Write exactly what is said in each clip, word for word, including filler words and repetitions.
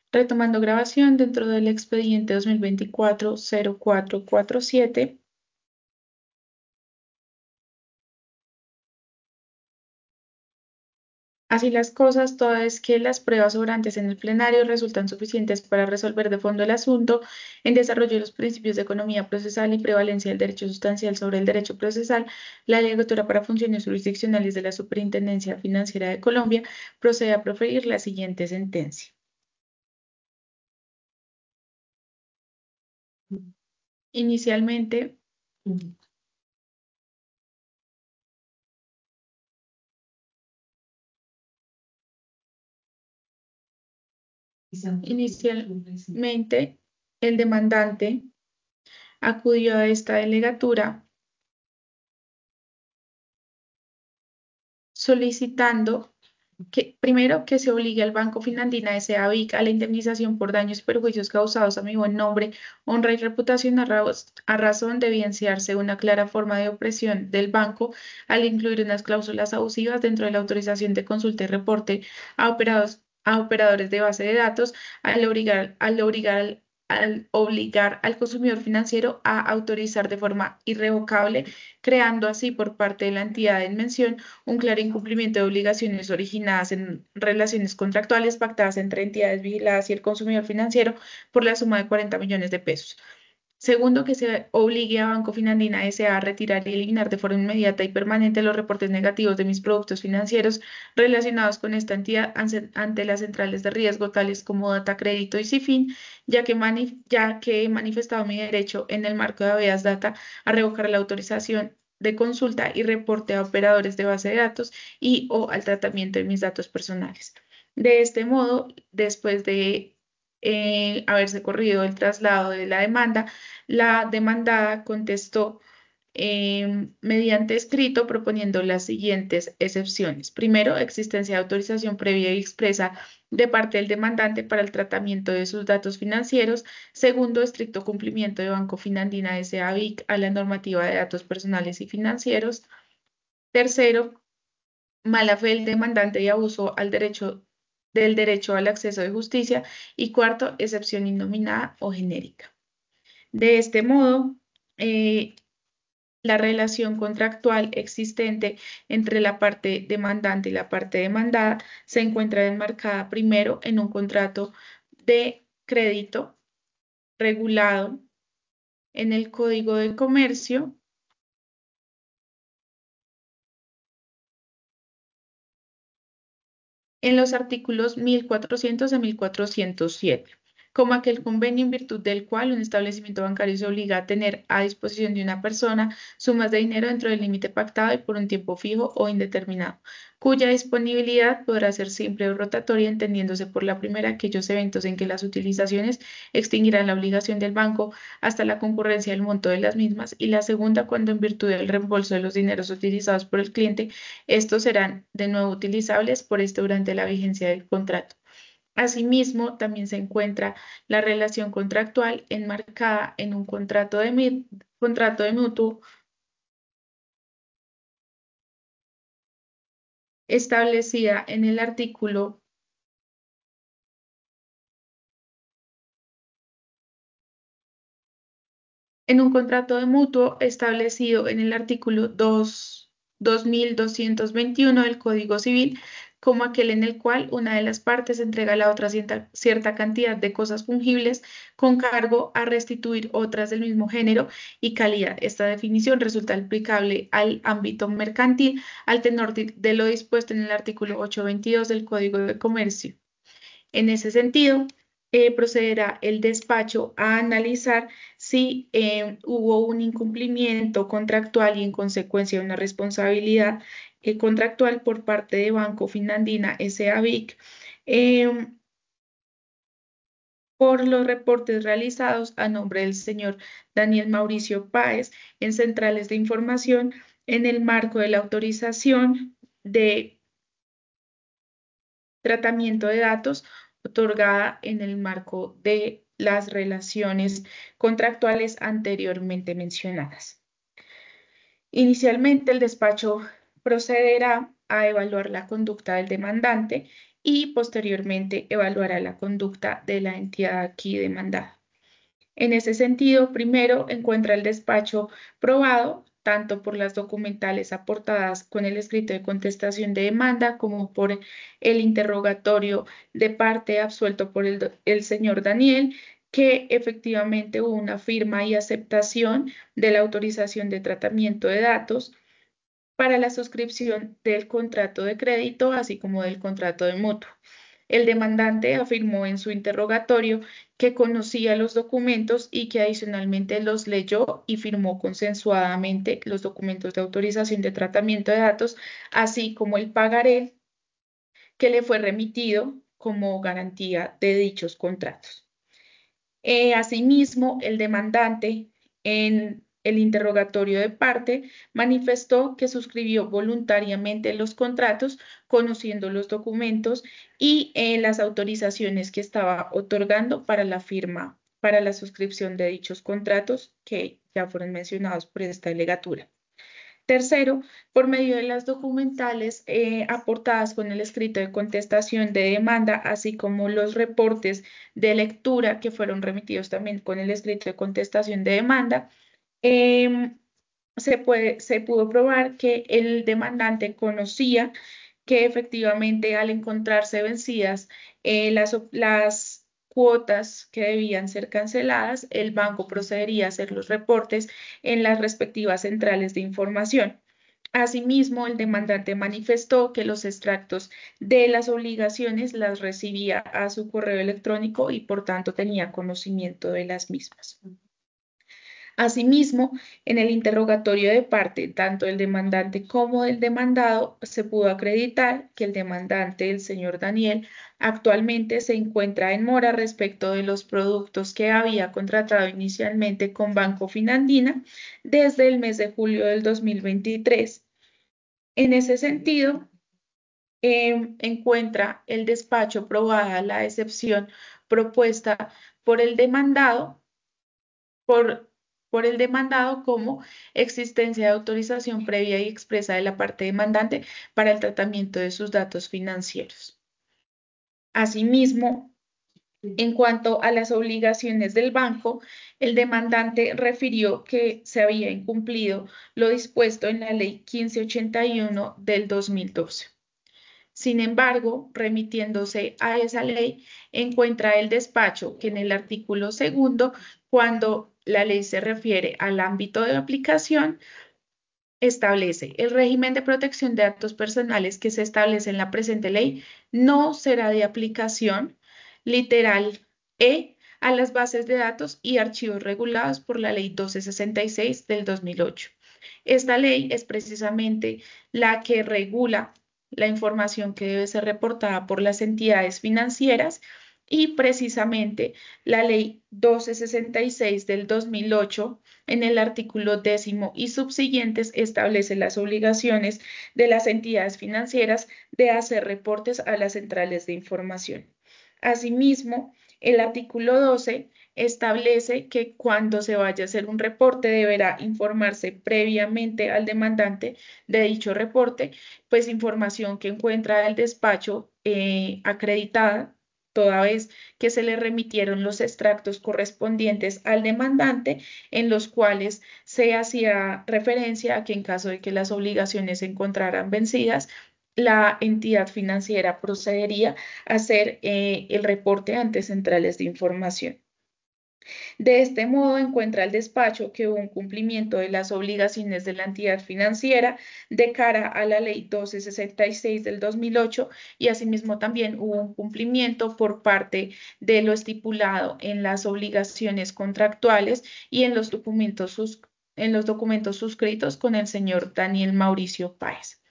Retomando grabación dentro del expediente dos mil veinticuatro cero cuatro cuatro siete. Así las cosas, toda vez que las pruebas sobrantes en el plenario resultan suficientes para resolver de fondo el asunto, en desarrollo de los principios de economía procesal y prevalencia del derecho sustancial sobre el derecho procesal, la Legislatura para Funciones Jurisdiccionales de la Superintendencia Financiera de Colombia procede a proferir la siguiente sentencia. Inicialmente, inicialmente el demandante acudió a esta delegatura solicitando que, primero, que se obligue al Banco Finandina S A BIC a la indemnización por daños y perjuicios causados a mi buen nombre, honra y reputación a, ra a razón de evidenciarse una clara forma de opresión del banco al incluir unas cláusulas abusivas dentro de la autorización de consulta y reporte a operados a operadores de base de datos al obligar, al obligar al obligar al consumidor financiero a autorizar de forma irrevocable, creando así por parte de la entidad en mención un claro incumplimiento de obligaciones originadas en relaciones contractuales pactadas entre entidades vigiladas y el consumidor financiero por la suma de cuarenta millones de pesos. Segundo, que se obligue a Banco Finandina S A a retirar y eliminar de forma inmediata y permanente los reportes negativos de mis productos financieros relacionados con esta entidad ante las centrales de riesgo, tales como Data Crédito y Cifin, ya que, ya que he manifestado mi derecho en el marco de Habeas Data a revocar la autorización de consulta y reporte a operadores de base de datos y o al tratamiento de mis datos personales. De este modo, después de eh, haberse corrido el traslado de la demanda, la demandada contestó eh, mediante escrito proponiendo las siguientes excepciones. Primero, existencia de autorización previa y expresa de parte del demandante para el tratamiento de sus datos financieros. Segundo, estricto cumplimiento de Banco Finandina S A BIC a la normativa de datos personales y financieros. Tercero, mala fe del demandante y abuso al derecho, del derecho al acceso de justicia. Y cuarto, excepción innominada o genérica. De este modo, eh, la relación contractual existente entre la parte demandante y la parte demandada se encuentra enmarcada primero en un contrato de crédito regulado en el Código de Comercio en los artículos mil cuatrocientos a mil cuatrocientos siete, como aquel convenio en virtud del cual un establecimiento bancario se obliga a tener a disposición de una persona sumas de dinero dentro del límite pactado y por un tiempo fijo o indeterminado, cuya disponibilidad podrá ser siempre rotatoria, entendiéndose por la primera aquellos eventos en que las utilizaciones extinguirán la obligación del banco hasta la concurrencia del monto de las mismas, y la segunda cuando en virtud del reembolso de los dineros utilizados por el cliente, estos serán de nuevo utilizables por este durante la vigencia del contrato. Asimismo, también se encuentra la relación contractual enmarcada en un contrato de, contrato de mutuo establecida en el artículo en un contrato de mutuo establecido en el artículo dos, dos mil doscientos veintiuno del Código Civil, como aquel en el cual una de las partes entrega a la otra cierta, cierta cantidad de cosas fungibles con cargo a restituir otras del mismo género y calidad. Esta definición resulta aplicable al ámbito mercantil al tenor de lo dispuesto en el artículo ochocientos veintidós del Código de Comercio. En ese sentido, eh, procederá el despacho a analizar si eh, hubo un incumplimiento contractual y en consecuencia una responsabilidad eh, contractual por parte de Banco Finandina S A BIC eh, por los reportes realizados a nombre del señor Daniel Mauricio Páez en centrales de información en el marco de la autorización de tratamiento de datos otorgada en el marco de las relaciones contractuales anteriormente mencionadas. Inicialmente, el despacho procederá a evaluar la conducta del demandante y posteriormente evaluará la conducta de la entidad aquí demandada. En ese sentido, primero encuentra el despacho probado tanto por las documentales aportadas con el escrito de contestación de demanda como por el interrogatorio de parte absuelto por el, el señor Daniel, que efectivamente hubo una firma y aceptación de la autorización de tratamiento de datos para la suscripción del contrato de crédito, así como del contrato de mutuo. El demandante afirmó en su interrogatorio que conocía los documentos y que adicionalmente los leyó y firmó consensuadamente los documentos de autorización de tratamiento de datos, así como el pagaré que le fue remitido como garantía de dichos contratos. Eh, asimismo, el demandante en el interrogatorio de parte manifestó que suscribió voluntariamente los contratos, conociendo los documentos y eh, las autorizaciones que estaba otorgando para la firma, para la suscripción de dichos contratos que ya fueron mencionados por esta delegatura. Tercero, por medio de las documentales eh, aportadas con el escrito de contestación de demanda, así como los reportes de lectura que fueron remitidos también con el escrito de contestación de demanda, eh, se puede, se pudo probar que el demandante conocía que efectivamente al encontrarse vencidas eh, las, las cuotas que debían ser canceladas, el banco procedería a hacer los reportes en las respectivas centrales de información. Asimismo, el demandante manifestó que los extractos de las obligaciones las recibía a su correo electrónico y por tanto tenía conocimiento de las mismas. Asimismo, en el interrogatorio de parte, tanto del demandante como del demandado, se pudo acreditar que el demandante, el señor Daniel, actualmente se encuentra en mora respecto de los productos que había contratado inicialmente con Banco Finandina desde el mes de julio del dos mil veintitrés. En ese sentido, eh, encuentra el despacho probada la excepción propuesta por el demandado por, por el demandado como existencia de autorización previa y expresa de la parte demandante para el tratamiento de sus datos financieros. Asimismo, en cuanto a las obligaciones del banco, el demandante refirió que se había incumplido lo dispuesto en la Ley quince ochenta y uno del dos mil doce. Sin embargo, remitiéndose a esa ley, encuentra el despacho que en el artículo segundo, cuando la ley se refiere al ámbito de aplicación, establece el régimen de protección de datos personales que se establece en la presente ley no será de aplicación literal E a las bases de datos y archivos regulados por la ley doce sesenta y seis del dos mil ocho. Esta ley es precisamente la que regula la información que debe ser reportada por las entidades financieras y precisamente la ley doce sesenta y seis del dos mil ocho en el artículo décimo y subsiguientes establece las obligaciones de las entidades financieras de hacer reportes a las centrales de información. Asimismo, el artículo doce establece que cuando se vaya a hacer un reporte deberá informarse previamente al demandante de dicho reporte, pues información que encuentra el despacho eh, acreditada toda vez que se le remitieron los extractos correspondientes al demandante, en los cuales se hacía referencia a que en caso de que las obligaciones se encontraran vencidas, la entidad financiera procedería a hacer eh, el reporte ante centrales de información. De este modo, encuentra el despacho que hubo un cumplimiento de las obligaciones de la entidad financiera de cara a la ley doce sesenta y seis del dos mil ocho y asimismo también hubo un cumplimiento por parte de lo estipulado en las obligaciones contractuales y en los documentos, sus, en los documentos suscritos con el señor Daniel Mauricio Páez.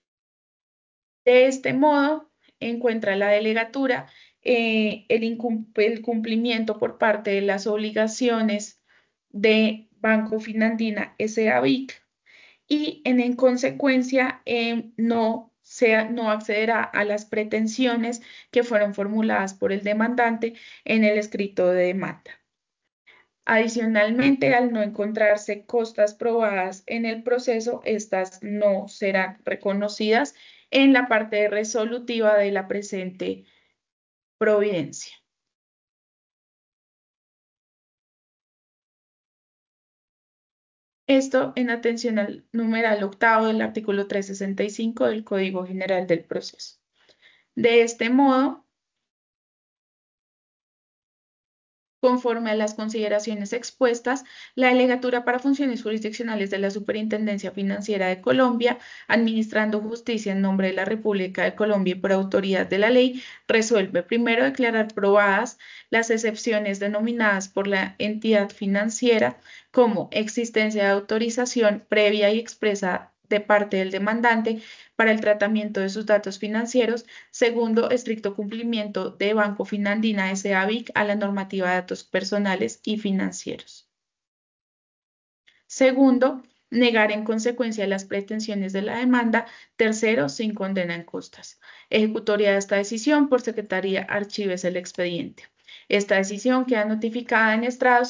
De este modo, encuentra la delegatura eh, el, el, cumplimiento por parte de las obligaciones de Banco Finandina S A. B I C y en, en consecuencia eh, no, sea, no accederá a las pretensiones que fueron formuladas por el demandante en el escrito de demanda. Adicionalmente, al no encontrarse costas probadas en el proceso, estas no serán reconocidas en la parte resolutiva de la presente providencia. Esto en atención al numeral octavo del artículo trescientos sesenta y cinco del Código General del Proceso. De este modo, conforme a las consideraciones expuestas, la Delegatura para Funciones Jurisdiccionales de la Superintendencia Financiera de Colombia, administrando justicia en nombre de la República de Colombia y por autoridad de la ley, resuelve primero declarar probadas las excepciones denominadas por la entidad financiera como existencia de autorización previa y expresa de parte del demandante para el tratamiento de sus datos financieros. Segundo, estricto cumplimiento de Banco Finandina S A Vic a la normativa de datos personales y financieros. Segundo, negar en consecuencia las pretensiones de la demanda. Tercero, sin condena en costas. Ejecutoria de esta decisión por Secretaría Archives el expediente. Esta decisión queda notificada en estrados